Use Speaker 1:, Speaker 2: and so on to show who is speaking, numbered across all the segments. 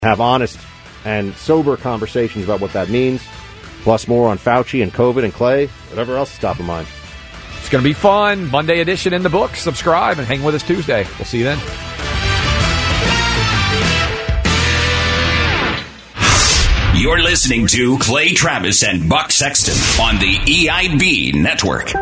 Speaker 1: Have honest and sober conversations about what that means, plus more on Fauci and COVID and Clay, whatever else is top of mind.
Speaker 2: It's going to be fun. Monday edition in the books. Subscribe and hang with us Tuesday. We'll see you then.
Speaker 3: You're listening to Clay Travis and Buck Sexton on the EIB Network.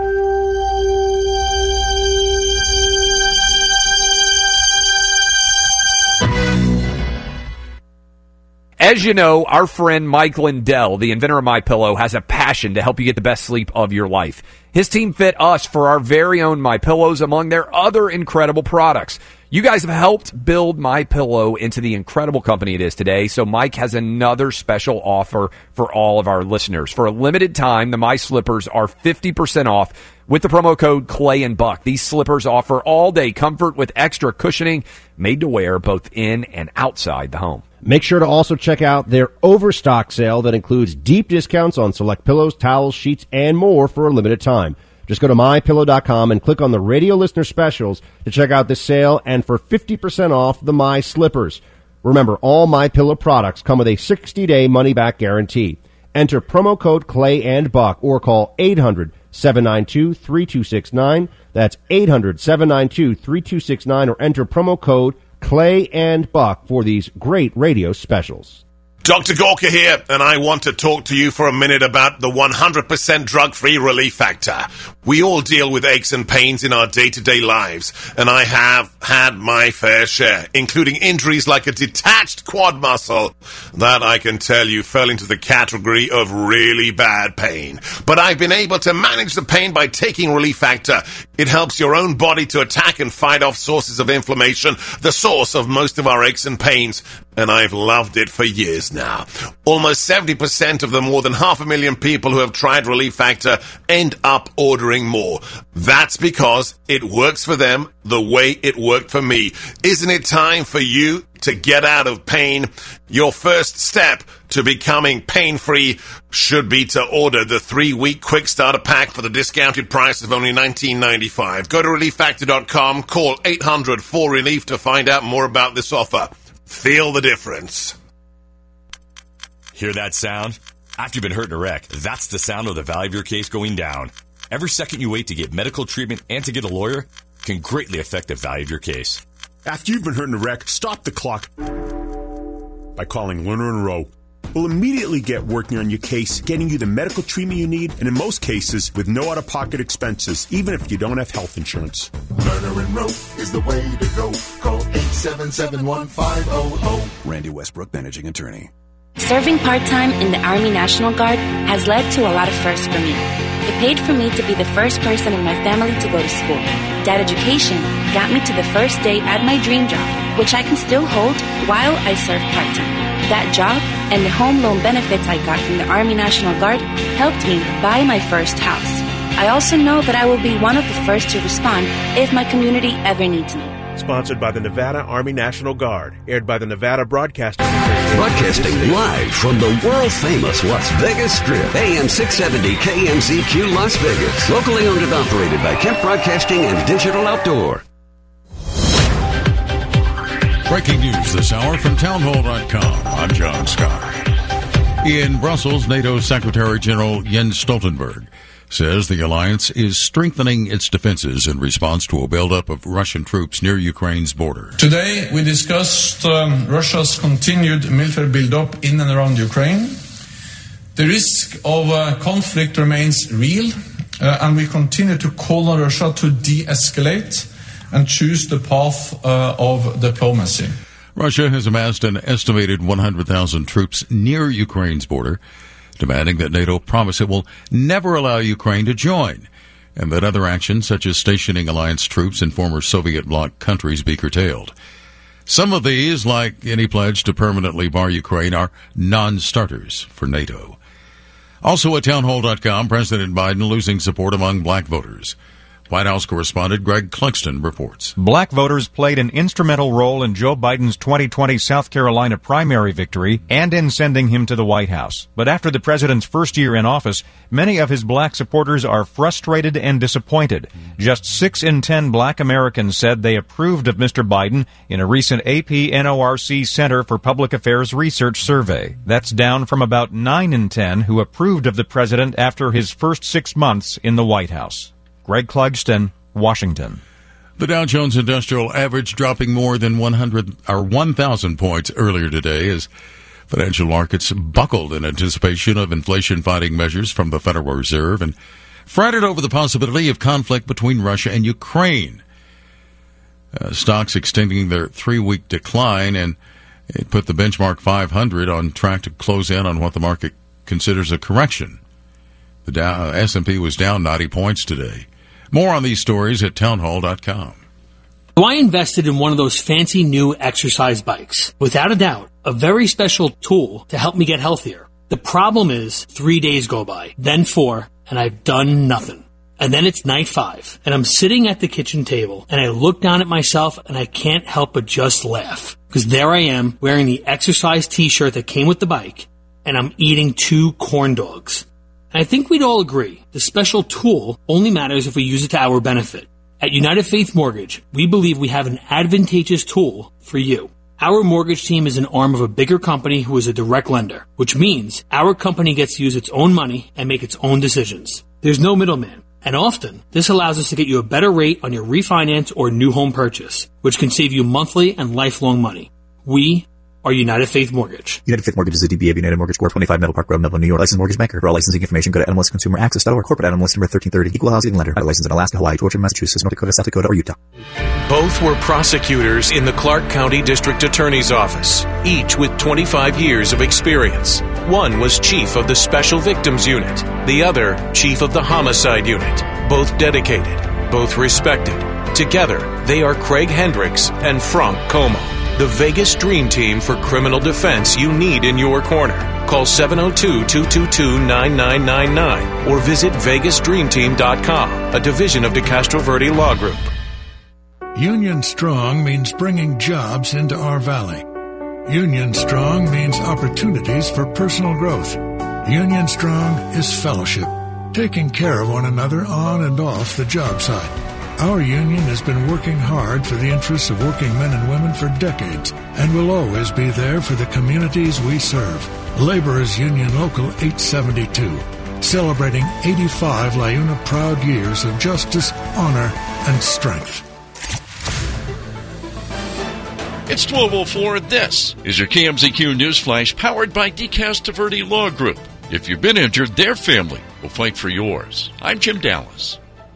Speaker 2: As you know, our friend Mike Lindell, the inventor of MyPillow, has a passion to help you get the best sleep of your life. His team fit us for our very own MyPillows among their other incredible products. You guys have helped build MyPillow into the incredible company it is today, so Mike has another special offer for all of our listeners. For a limited time, the My Slippers are 50% off with the promo code Clay and Buck. These slippers offer all-day comfort with extra cushioning, made to wear both in and outside the home.
Speaker 1: Make sure to also check out their overstock sale that includes deep discounts on select pillows, towels, sheets, and more for a limited time. Just go to MyPillow.com and click on the radio listener specials to check out this sale and for 50% off the My Slippers. Remember, all MyPillow products come with a 60-day money-back guarantee. Enter promo code Clay and Buck or call 800-792-3269. That's 800-792-3269 or enter promo code Clay and Buck for these great radio specials.
Speaker 4: Dr. Gorka here, and I want to talk to you for a minute about the 100% drug-free Relief Factor. We all deal with aches and pains in our day-to-day lives, and I have had my fair share, including injuries like a detached quad muscle that I can tell you fell into the category of really bad pain. But I've been able to manage the pain by taking Relief Factor. It helps your own body to attack and fight off sources of inflammation, the source of most of our aches and pains, and I've loved it for years now. Almost 70% of the more than 500,000 people who have tried Relief Factor end up ordering more. That's because it works for them the way it worked for me. Isn't it time for you to get out of pain? Your first step to becoming pain-free should be to order the 3-week quick starter pack for the discounted price of only $19.95. Go to ReliefFactor.com, call 800-4RELIEF to find out more about this offer. Feel the difference.
Speaker 5: Hear that sound? After you've been hurt in a wreck, that's the sound of the value of your case going down. Every second you wait to get medical treatment and to get a lawyer can greatly affect the value of your case.
Speaker 6: After you've been hurt in a wreck, stop the clock by calling Lerner & Rowe. We'll immediately get working on your case, getting you the medical treatment you need, and in most cases, with no out-of-pocket expenses, even if you don't have health insurance.
Speaker 7: Lerner & Rowe is the way to go. Call 877-1500.
Speaker 8: Randy Westbrook, managing attorney.
Speaker 9: Serving part-time in the Army National Guard has led to a lot of firsts for me. It paid for me to be the first person in my family to go to school. That education got me to the first day at my dream job, which I can still hold while I serve part-time. That job and the home loan benefits I got from the Army National Guard helped me buy my first house. I also know that I will be one of the first to respond if my community ever needs me.
Speaker 10: Sponsored by the Nevada Army National Guard. Aired by the Nevada Broadcasting.
Speaker 11: Broadcasting live from the world-famous Las Vegas Strip. AM 670 KMZQ Las Vegas. Locally owned and operated by Kemp Broadcasting and Digital Outdoor.
Speaker 12: Breaking news this hour from townhall.com. I'm John Scott. In Brussels, NATO Secretary General Jens Stoltenberg says the alliance is strengthening its defenses in response to a buildup of Russian troops near Ukraine's border.
Speaker 13: Today we discussed Russia's continued military buildup in and around Ukraine. The risk of conflict remains real, and we continue to call on Russia to de-escalate and choose the path of diplomacy.
Speaker 12: Russia has amassed an estimated 100,000 troops near Ukraine's border, demanding that NATO promise it will never allow Ukraine to join, and that other actions such as stationing alliance troops in former Soviet bloc countries be curtailed. Some of these, like any pledge to permanently bar Ukraine, are non-starters for NATO. Also at townhall.com, President Biden losing support among black voters. White House correspondent Greg Clugston reports.
Speaker 14: Black voters played an instrumental role in Joe Biden's 2020 South Carolina primary victory and in sending him to the White House. But after the president's first year in office, many of his black supporters are frustrated and disappointed. Just 6 in 10 black Americans said they approved of Mr. Biden in a recent AP-NORC Center for Public Affairs Research survey. That's down from about 9 in 10 who approved of the president after his first 6 months in the White House. Greg Clugston, Washington.
Speaker 12: The Dow Jones Industrial Average dropping more than 1,000 points earlier today as financial markets buckled in anticipation of inflation-fighting measures from the Federal Reserve and fretted over the possibility of conflict between Russia and Ukraine. Stocks extending their 3-week decline, and it put the benchmark 500 on track to close in on what the market considers a correction. The S&P was down 90 points today. More on these stories at townhall.com.
Speaker 15: So I invested in one of those fancy new exercise bikes. Without a doubt, a very special tool to help me get healthier. The problem is 3 days go by, then 4, and I've done nothing. And then it's night 5, and I'm sitting at the kitchen table, and I look down at myself, and I can't help but just laugh. Because there I am, wearing the exercise t-shirt that came with the bike, and I'm eating 2 corn dogs. And I think we'd all agree, the special tool only matters if we use it to our benefit. At United Faith Mortgage, we believe we have an advantageous tool for you. Our mortgage team is an arm of a bigger company who is a direct lender, which means our company gets to use its own money and make its own decisions. There's no middleman. And often, this allows us to get you a better rate on your refinance or new home purchase, which can save you monthly and lifelong money. We are United Faith Mortgage.
Speaker 16: United Faith Mortgage is a DBA of United Mortgage Corp. 25 Meadow Park Road, Melville, New York. Licensed mortgage banker. For all licensing information, go to NMLSConsumerAccess.org. Corporate NMLS number 1330. Equal housing lender. License in Alaska, Hawaii, Georgia, Massachusetts, North Dakota, South Dakota, or Utah.
Speaker 17: Both were prosecutors in the Clark County District Attorney's Office, each with 25 years of experience. One was chief of the Special Victims Unit, the other chief of the Homicide Unit. Both dedicated, both respected. Together, they are Craig Hendricks and Frank Como. The Vegas Dream Team for criminal defense you need in your corner. Call 702-222-9999 or visit VegasDreamTeam.com, a division of DeCastro Verde Law Group.
Speaker 18: Union Strong means bringing jobs into our valley. Union Strong means opportunities for personal growth. Union Strong is fellowship, taking care of one another on and off the job site. Our union has been working hard for the interests of working men and women for decades and will always be there for the communities we serve. Laborers Union Local 872, celebrating 85 LiUNA proud years of justice, honor, and strength.
Speaker 19: It's 12:04. This is your KMZQ News Flash powered by DeCastro Verde Law Group. If you've been injured, their family will fight for yours. I'm Jim Dallas.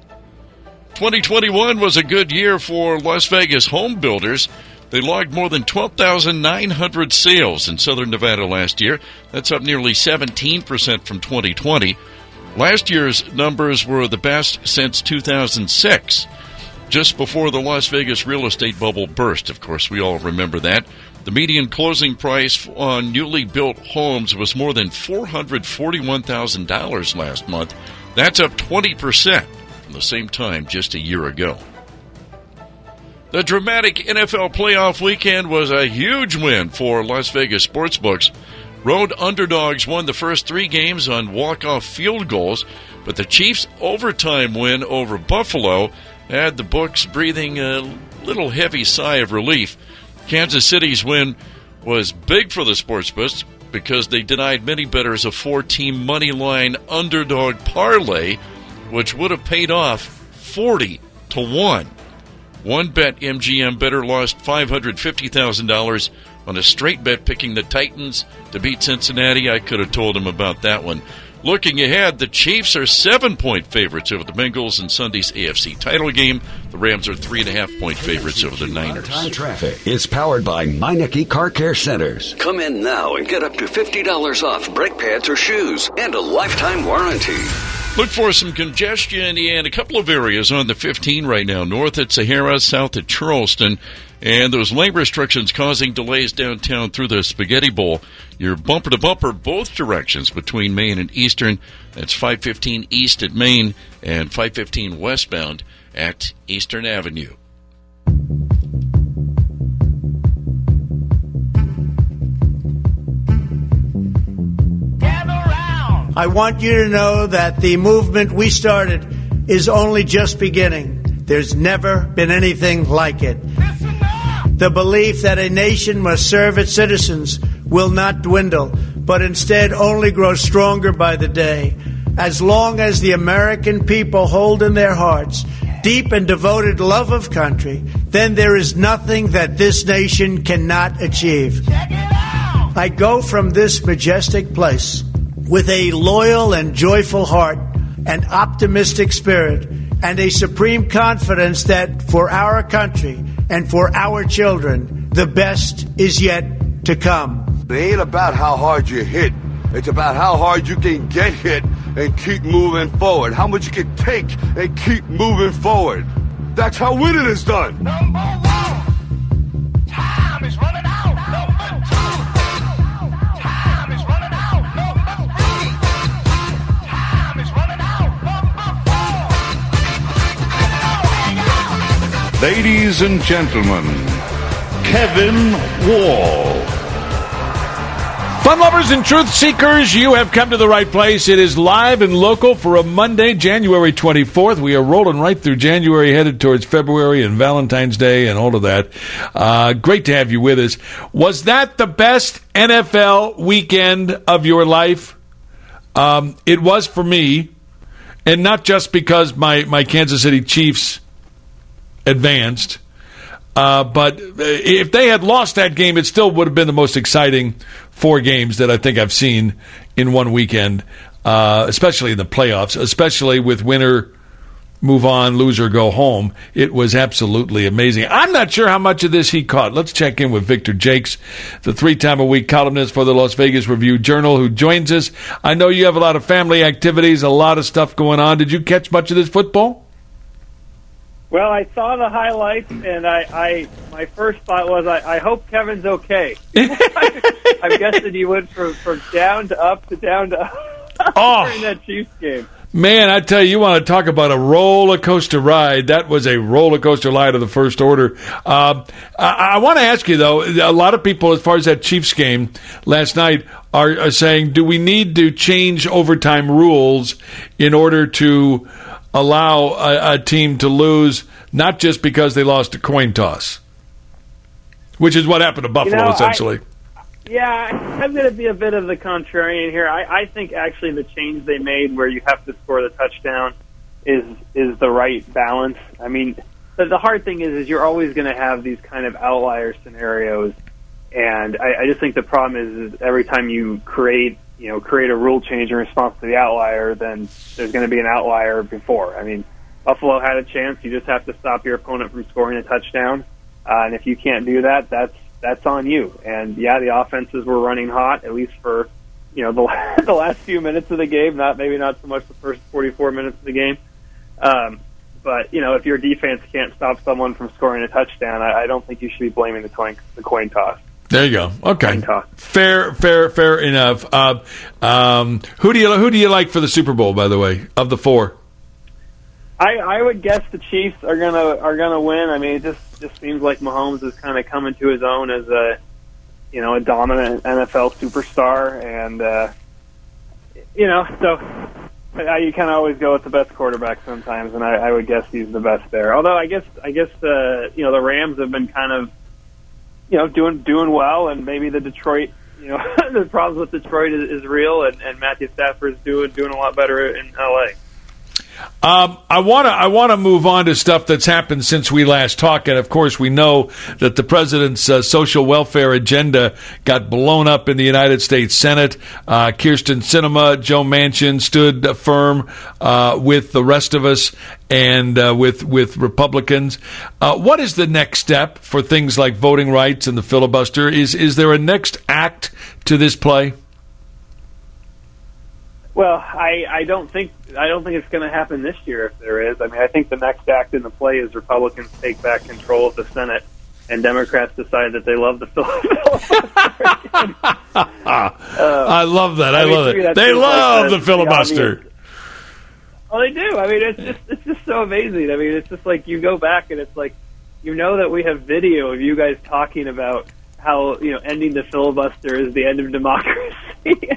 Speaker 19: 2021 was a good year for Las Vegas home builders. They logged more than 12,900 sales in Southern Nevada last year. That's up nearly 17% from 2020. Last year's numbers were the best since 2006, just before the Las Vegas real estate bubble burst. Of course, we all remember that. The median closing price on newly built homes was more than $441,000 last month. That's up 20%. The same time just a year ago. The dramatic NFL playoff weekend was a huge win for Las Vegas sportsbooks. Road underdogs won the first 3 games on walk-off field goals, but the Chiefs' overtime win over Buffalo had the books breathing a little heavy sigh of relief. Kansas City's win was big for the sportsbooks because they denied many bettors a 4-team money line underdog parlay, which would have paid off 40-1. One bet MGM bettor lost $550,000 on a straight bet picking the Titans to beat Cincinnati. I could have told him about that one. Looking ahead, the Chiefs are 7-point favorites over the Bengals in Sunday's AFC title game. The Rams are 3.5-point favorites over the Niners.
Speaker 11: On-time traffic is powered by Meineke Car Care Centers. Come in now and get up to $50 off brake pads or shoes and a lifetime warranty.
Speaker 19: Look for some congestion in a couple of areas on the 15 right now. North at Sahara, south at Charleston. And those lane restrictions causing delays downtown through the Spaghetti Bowl. You're bumper-to-bumper both directions between Main and Eastern. That's 515 east at Main and 515 westbound at Eastern Avenue.
Speaker 20: I want you to know that the movement we started is only just beginning. There's never been anything like it. The belief that a nation must serve its citizens will not dwindle, but instead only grow stronger by the day. As long as the American people hold in their hearts deep and devoted love of country, then there is nothing that this nation cannot achieve. I go from this majestic place with a loyal and joyful heart, an optimistic spirit, and a supreme confidence that for our country and for our children, the best is yet to come.
Speaker 21: It ain't about how hard you hit. It's about how hard you can get hit and keep moving forward. How much you can take and keep moving forward. That's how winning is done.
Speaker 7: Number one, time is running out. Number two, time is running out. Number three, time is running out. Number four.
Speaker 22: Ladies and gentlemen, Kevin Wall.
Speaker 23: Fun lovers and truth seekers, you have come to the right place. It is live and local for a Monday, January 24th. We are rolling right through January, headed towards February and Valentine's Day and all of that. Great to have you with us. Was that the best NFL weekend of your life? It was for me, and not just because my Kansas City Chiefs advanced. But if they had lost that game, it still would have been the most exciting 4 games that I think I've seen in one weekend, especially in the playoffs, especially with winner move on, loser go home. It was absolutely amazing. I'm not sure how much of this he caught. Let's check in with Victor Jakes, the 3-time-a-week columnist for the Las Vegas Review-Journal, who joins us. I know you have a lot of family activities, a lot of stuff going on. Did you catch much of this football?
Speaker 24: Well, I saw the highlights, and my first thought was, I hope Kevin's okay. I'm guessing he went from down to up to down to up during that Chiefs game.
Speaker 23: Man, I tell you want to talk about a roller coaster ride. That was a roller coaster ride of the first order. I want to ask you, though, a lot of people, as far as that Chiefs game last night, are saying, do we need to change overtime rules in order to allow a team to lose, not just because they lost a coin toss, which is what happened to Buffalo, essentially.
Speaker 24: I'm going to be a bit of the contrarian here. I think actually the change they made where you have to score the touchdown is the right balance. I mean, the hard thing is you're always going to have these kind of outlier scenarios, and I just think the problem is every time you create a rule change in response to the outlier, then there's going to be an outlier before. I mean, Buffalo had a chance. You just have to stop your opponent from scoring a touchdown. And if you can't do that, that's on you. And yeah, the offenses were running hot, at least for, the last few minutes of the game, maybe not so much the first 44 minutes of the game. But, if your defense can't stop someone from scoring a touchdown, I don't think you should be blaming the coin toss.
Speaker 23: There you go. Okay. Fair enough. Who do you like for the Super Bowl, by the way, of the 4?
Speaker 24: I would guess the Chiefs are gonna win. I mean, it just seems like Mahomes is kind of coming to his own as a dominant NFL superstar, and so you kind of always go with the best quarterback sometimes, and I would guess he's the best there. Although I guess the Rams have been kind of doing well, and maybe the Detroit, the problems with Detroit is real, and Matthew Stafford's doing a lot better in LA.
Speaker 23: I want to move on to stuff that's happened since we last talked, and of course we know that the president's social welfare agenda got blown up in the United States Senate. Kyrsten Sinema, Joe Manchin stood firm with the rest of us and with Republicans. What is the next step for things like voting rights and the filibuster? Is there a next act to this play?
Speaker 24: Well, I don't think it's going to happen this year if there is. I mean, I think the next act in the play is Republicans take back control of the Senate and Democrats decide that they love the filibuster.
Speaker 23: I love that. I love it. They love the filibuster.
Speaker 24: Well, they do. I mean, it's just so amazing. I mean, it's just like you go back and it's like, you know that we have video of you guys talking about how, ending the filibuster is the end of democracy.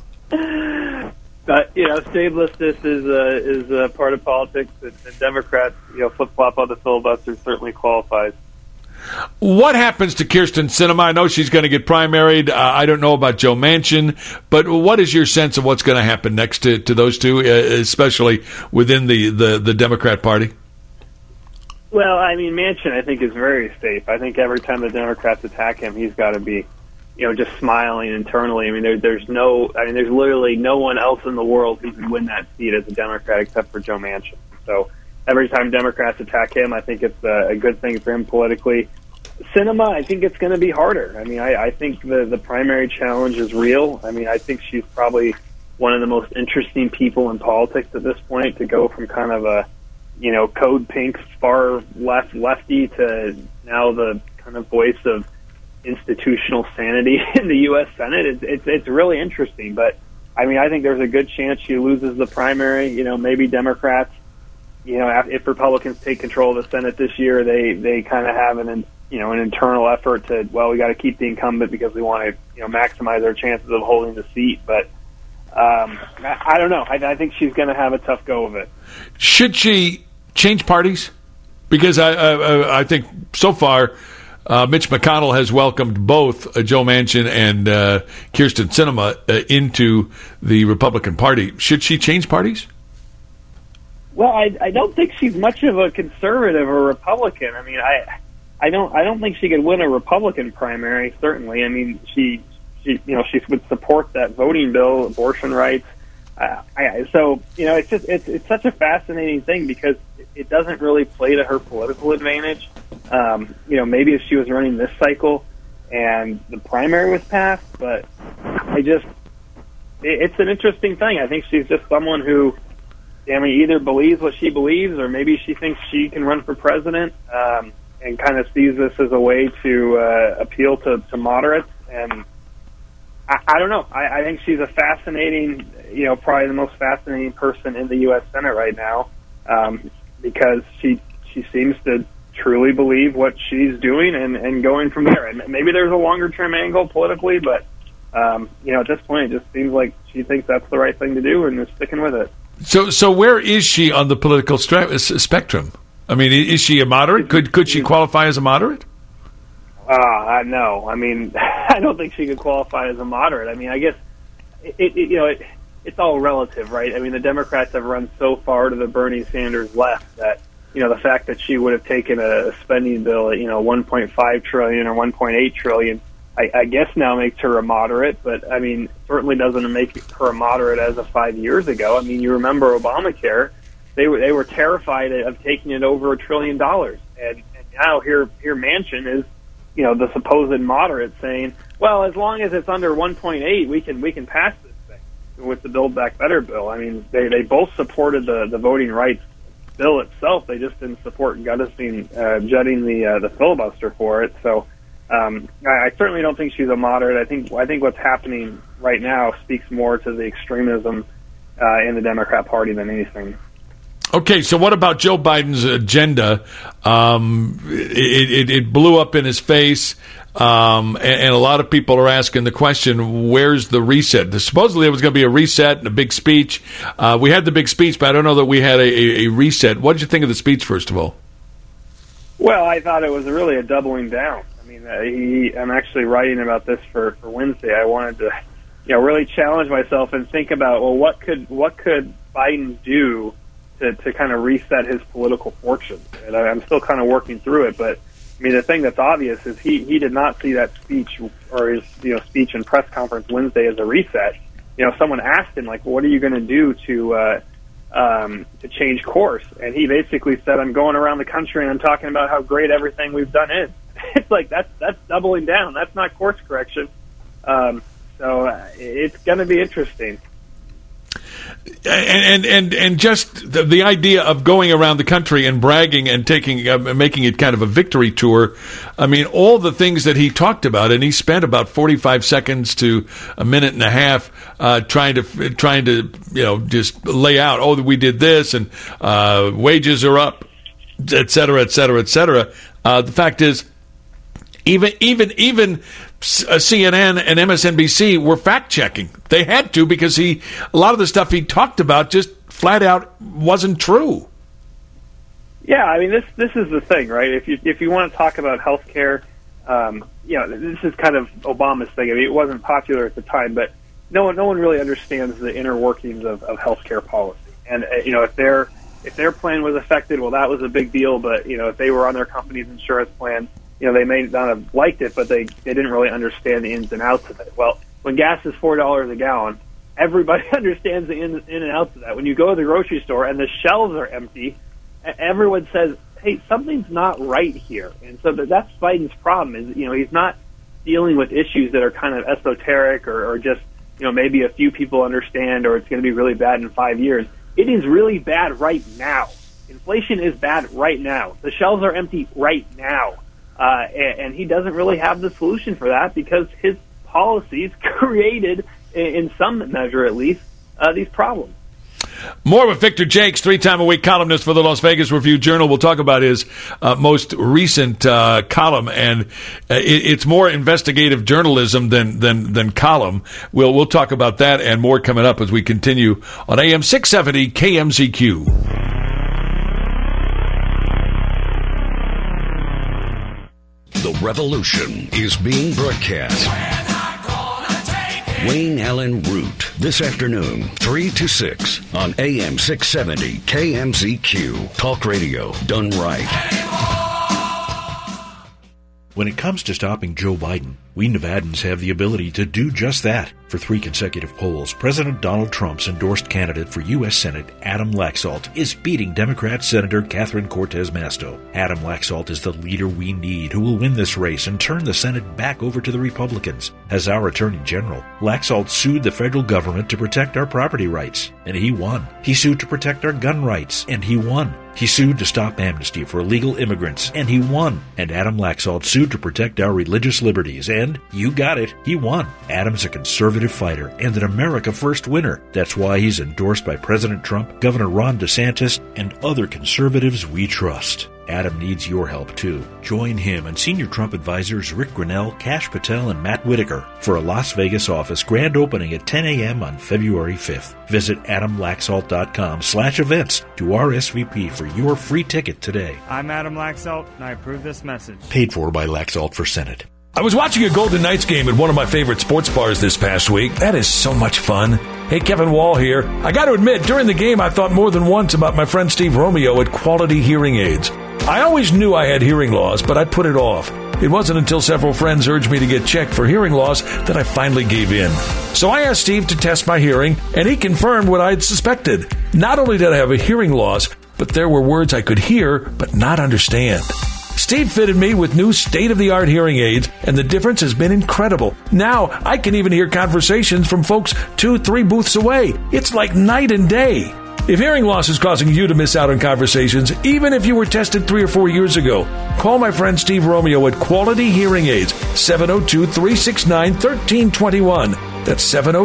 Speaker 24: But, shamelessness is a part of politics, and Democrats, flip-flop on the filibuster certainly qualifies.
Speaker 23: What happens to Kyrsten Sinema? I know she's going to get primaried. I don't know about Joe Manchin, but what is your sense of what's going to happen next to those two, especially within the Democrat Party?
Speaker 24: Well, I mean, Manchin, I think, is very safe. I think every time the Democrats attack him, he's got to be, just smiling internally. I mean, there's literally no one else in the world who could win that seat as a Democrat except for Joe Manchin. So every time Democrats attack him, I think it's a good thing for him politically. Sinema, I think it's going to be harder. I mean, I think the primary challenge is real. I mean, I think she's probably one of the most interesting people in politics at this point, to go from kind of a, code pink, far lefty to now the kind of voice of institutional sanity in the U.S. Senate. It's really interesting. But, I mean, I think there's a good chance she loses the primary. Maybe Democrats, if Republicans take control of the Senate this year, they kind of have an internal effort to, we got to keep the incumbent because we want to, maximize our chances of holding the seat. But I don't know. I think she's going to have a tough go of it.
Speaker 23: Should she change parties? Because I think so far Mitch McConnell has welcomed both Joe Manchin and Kyrsten Sinema into the Republican Party. Should she change parties?
Speaker 24: Well, I don't think she's much of a conservative or Republican. I mean, I don't think she could win a Republican primary. Certainly, I mean, she would support that voting bill, abortion rights. So it's such a fascinating thing because it doesn't really play to her political advantage. Maybe if she was running this cycle and the primary was passed, but it's an interesting thing. I think she's just someone who, either believes what she believes, or maybe she thinks she can run for president, and kind of sees this as a way to appeal to moderates. And I don't know. I think she's a fascinating, probably the most fascinating person in the U.S. Senate right now, because she seems to truly believe what she's doing and going from there. And maybe there's a longer-term angle politically, but, at this point, it just seems like she thinks that's the right thing to do and is sticking with it.
Speaker 23: So where is she on the political spectrum? I mean, is she a moderate? Could she qualify as a moderate?
Speaker 24: No. I mean, I don't think she could qualify as a moderate. I mean, I guess it's all relative, right? I mean, the Democrats have run so far to the Bernie Sanders left that, the fact that she would have taken a spending bill at, $1.5 trillion or $1.8 trillion, I guess now makes her a moderate, but I mean, certainly doesn't make her a moderate as of 5 years ago. I mean, you remember Obamacare. They were terrified of taking it over $1 trillion. And now here Manchin is, the supposed moderate saying, well, as long as it's under 1.8, we can pass this thing with the Build Back Better bill. I mean, they both supported the voting rights bill itself. They just didn't support jutting the filibuster for it. So I certainly don't think she's a moderate. I think what's happening right now speaks more to the extremism in the Democrat Party than anything.
Speaker 23: Okay, so what about Joe Biden's agenda? It blew up in his face, and a lot of people are asking the question, where's the reset? Supposedly there was going to be a reset and a big speech. We had the big speech, but I don't know that we had a reset. What did you think of the speech, first of all?
Speaker 24: Well, I thought it was really a doubling down. I mean, I'm actually writing about this for Wednesday. I wanted to, really challenge myself and think about, well, what could Biden do to kind of reset his political fortune? And I'm still kind of working through it, but I mean, the thing that's obvious is he did not see that speech or his speech and press conference Wednesday as a reset. Someone asked him, like, what are you going to do to change course? And he basically said, I'm going around the country and I'm talking about how great everything we've done is. It's like that's doubling down. That's not course correction. So it's going to be interesting.
Speaker 23: And just the idea of going around the country and bragging and making it kind of a victory tour. I mean, all the things that he talked about, and he spent about 45 seconds to a minute and a half trying to just lay out, oh, we did this, and wages are up, et cetera, et cetera, et cetera. The fact is, even CNN and MSNBC were fact-checking. They had to, because a lot of the stuff he talked about just flat out wasn't true.
Speaker 24: Yeah, I mean, this is the thing, right? If you want to talk about healthcare, this is kind of Obama's thing. I mean, it wasn't popular at the time, but no one really understands the inner workings of healthcare policy. And if their plan was affected, well, that was a big deal. But if they were on their company's insurance plan, they may not have liked it, but they didn't really understand the ins and outs of it. Well, when gas is $4 a gallon, everybody understands the in and outs of that. When you go to the grocery store and the shelves are empty, everyone says, hey, something's not right here. And so that's Biden's problem is, he's not dealing with issues that are kind of esoteric or just, maybe a few people understand, or it's going to be really bad in 5 years. It is really bad right now. Inflation is bad right now. The shelves are empty right now. And he doesn't really have the solution for that because his policies created, in some measure at least, these problems. More with Victor Jakes, 3-time-a-week columnist for the Las Vegas Review-Journal. We'll talk about his most recent column, and it's more investigative journalism than column. We'll talk about that and more coming up as we continue on AM 670 KMZQ.
Speaker 11: The revolution is being broadcast. Wayne Allen Root, this afternoon, 3 to 6 on AM 670 KMZQ. Talk radio done right.
Speaker 1: When it comes to stopping Joe Biden, we Nevadans have the ability to do just that. For 3 consecutive polls, President Donald Trump's endorsed candidate for U.S. Senate, Adam Laxalt, is beating Democrat Senator Catherine Cortez Masto. Adam Laxalt is the leader we need who will win this race and turn the Senate back over to the Republicans. As our Attorney General, Laxalt sued the federal government to protect our property rights, and he won. He sued to protect our gun rights, and he won. He sued to stop amnesty for illegal immigrants, and he won. And Adam Laxalt sued to protect our religious liberties, and, you got it, he won. Adam's a conservative fighter and an America First winner. That's why he's endorsed by President Trump, Governor Ron DeSantis, and other conservatives we trust. Adam needs your help, too. Join him and senior Trump advisors Rick Grinnell, Kash Patel, and Matt Whitaker for a Las Vegas office grand opening at 10 a.m. on February 5th. Visit adamlaxalt.com/events to RSVP for your free ticket today.
Speaker 2: I'm Adam Laxalt, and I approve this message.
Speaker 1: Paid for by Laxalt for Senate.
Speaker 3: I was watching a Golden Knights game at one of my favorite sports bars this past week. That is so much fun. Hey, Kevin Wall here. I got to admit, during the game, I thought more than once about my friend Steve Romeo at Quality Hearing Aids. I always knew I had hearing loss, but I put it off. It wasn't until several friends urged me to get checked for hearing loss that I finally gave in. So I asked Steve to test my hearing, and he confirmed what I had suspected. Not only did I have a hearing loss, but there were words I could hear but not understand. Steve fitted me with new state-of-the-art hearing aids, and the difference has been incredible. Now, I can even hear conversations from folks 2-3 booths away. It's like night and day. If hearing loss is causing you to miss out on conversations, even if you were tested 3 or 4 years ago, call my friend Steve Romeo at Quality Hearing Aids, 702-369-1321. That's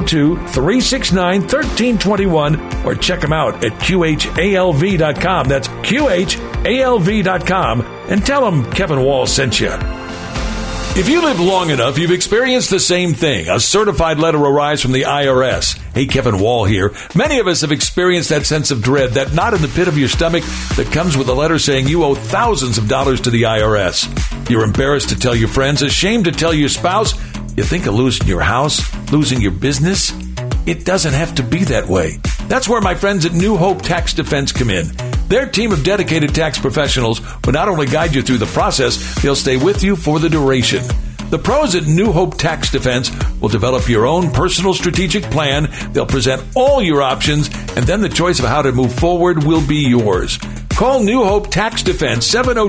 Speaker 3: 702-369-1321, or check them out at QHALV.com. That's QHALV.com, and tell them Kevin Wall sent you. If you live long enough, you've experienced the same thing. A certified letter arrives from the IRS. Hey, Kevin Wall here. Many of us have experienced that sense of dread, that knot in the pit of your stomach that comes with a letter saying you owe thousands of dollars to the IRS. You're embarrassed to tell your friends, ashamed to tell your spouse. You think of losing your house, losing your business. It doesn't have to be that way. That's where my friends at New Hope Tax Defense come in. Their team of dedicated tax professionals will not only guide you through the process, they'll stay with you for the duration. The pros at New Hope Tax Defense will develop your own personal strategic plan. They'll present all your options, and then the choice of how to move forward will be yours.
Speaker 23: Call New Hope Tax Defense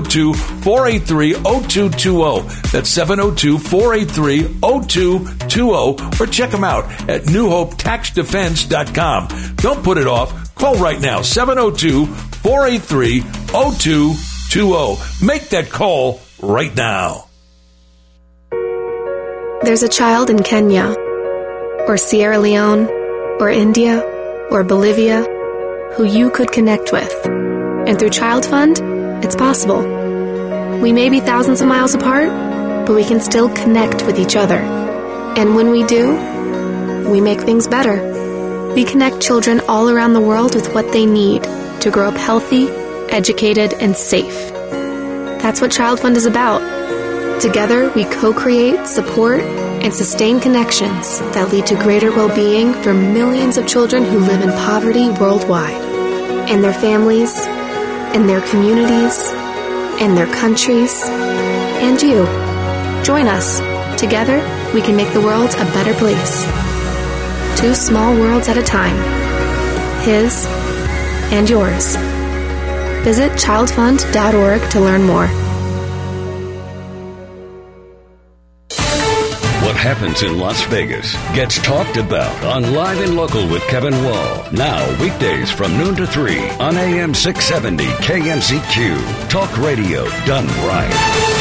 Speaker 23: 702-483-0220. That's 702-483-0220. Or check them out at newhopetaxdefense.com. Don't put it off. Call right now, 702-483-0220. Make that call right now.
Speaker 4: There's a child in Kenya, or Sierra Leone, or India, or Bolivia, who you could connect with. And through Child Fund, it's possible. We may be thousands of miles apart, but we can still connect with each other. And when we do, we make things better. We connect children all around the world with what they need to grow up healthy, educated, and safe. That's what Child Fund is about. Together, we co-create, support, and sustain connections that lead to greater well-being for millions of children who live in poverty worldwide, and their families, and their communities, and their countries, and you. Join us. Together, we can make the world a better place. 2 small worlds at a time. His and yours. Visit childfund.org to learn more.
Speaker 11: What happens in Las Vegas gets talked about on Live and Local with Kevin Wall. Now, weekdays from noon to 3 on AM 670 KMZQ. Talk radio done right.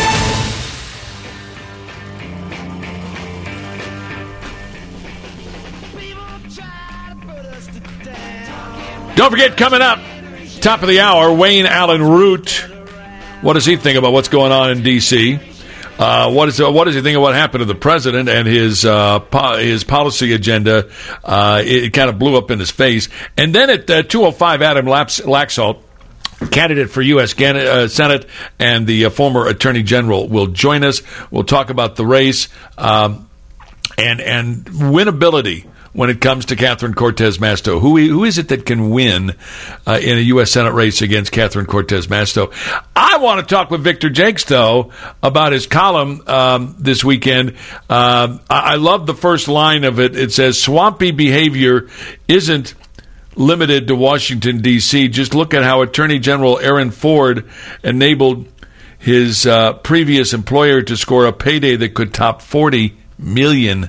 Speaker 23: Don't forget, coming up, top of the hour, Wayne Allen Root. What does he think about what's going on in D.C.? What does he think of what happened to the president and his policy agenda? It kind of blew up in his face. And then at 2:05, Adam Laxalt, candidate for U.S. Senate and the former Attorney General, will join us. We'll talk about the race and winnability when it comes to Catherine Cortez Masto. Who is it that can win in a U.S. Senate race against Catherine Cortez Masto? I want to talk with Victor Jakes, though, about his column this weekend. I love the first line of it. It says, swampy behavior isn't limited to Washington, D.C. Just look at how Attorney General Aaron Ford enabled his previous employer to score a payday that could top $40 million.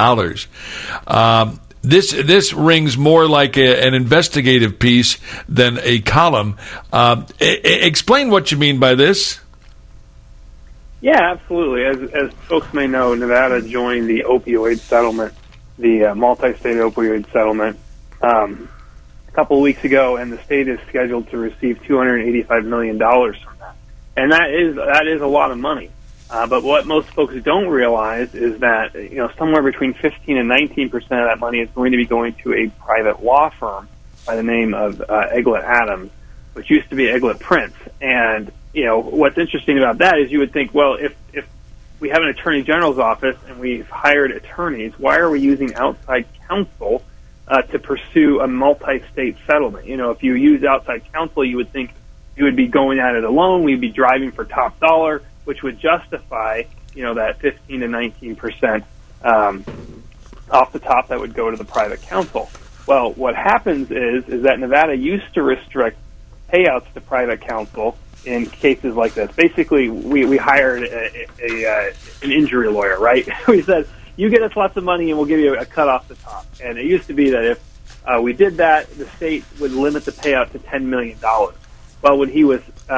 Speaker 23: This rings more like an investigative piece than a column. Explain what you mean by this.
Speaker 24: Yeah, absolutely. As folks may know, Nevada joined the opioid settlement, the multi-state opioid settlement, a couple of weeks ago, and the state is scheduled to receive $285 million from that. And that is a lot of money. But what most folks don't realize is that, somewhere between 15 and 19% of that money is going to be going to a private law firm by the name of Egglet Adams, which used to be Egglet Prince. And, what's interesting about that is you would think, well, if we have an attorney general's office and we've hired attorneys, why are we using outside counsel to pursue a multi-state settlement? If you use outside counsel, you would think you would be going at it alone. We'd be driving for top dollar, which would justify, that 15 to 19% off the top that would go to the private counsel. Well, what happens is that Nevada used to restrict payouts to private counsel in cases like this. Basically, we hired an injury lawyer, right? We said, you get us lots of money and we'll give you a cut off the top. And it used to be that if we did that, the state would limit the payout to $10 million. Well, when he was...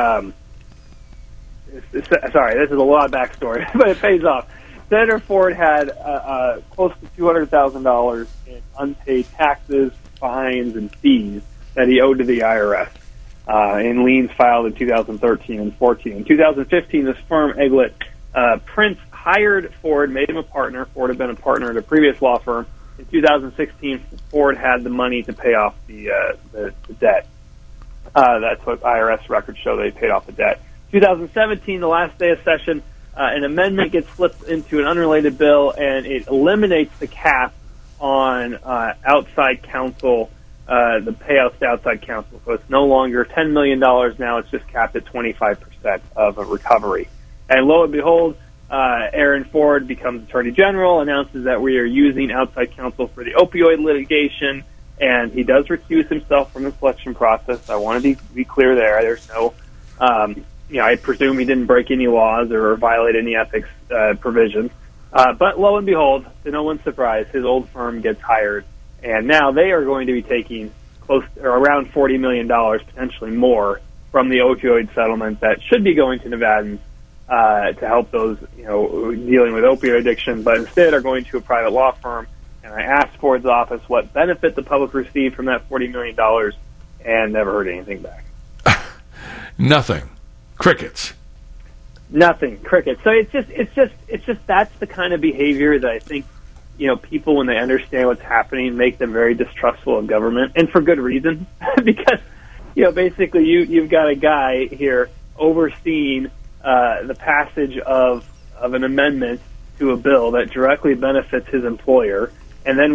Speaker 24: sorry, this is a lot of backstory, but it pays off. Senator Ford had close to $200,000 in unpaid taxes, fines, and fees that he owed to the IRS in liens filed in 2013 and 14. In 2015, this firm, Egglet Prince, hired Ford, made him a partner. Ford had been a partner at a previous law firm. In 2016, Ford had the money to pay off the debt. That's what IRS records show. They paid off the debt. 2017, the last day of session, an amendment gets flipped into an unrelated bill, and it eliminates the cap on outside counsel, the payouts to outside counsel. So it's no longer $10 million now. It's just capped at 25% of a recovery. And lo and behold, Aaron Ford becomes Attorney General, announces that we are using outside counsel for the opioid litigation, and he does recuse himself from the selection process. I want to be clear there. There's no, I presume he didn't break any laws or violate any ethics provisions. But lo and behold, to no one's surprise, his old firm gets hired, and now they are going to be taking around $40 million, potentially more, from the opioid settlement that should be going to Nevadans to help those dealing with opioid addiction, but instead are going to a private law firm. And I asked Ford's office what benefit the public received from that $40 million, and never heard anything back.
Speaker 23: Nothing. Crickets.
Speaker 24: Nothing. Crickets. So it's just that's the kind of behavior that I think, people, when they understand what's happening, make them very distrustful of government, and for good reason. Because, basically you've got a guy here overseeing the passage of an amendment to a bill that directly benefits his employer, and then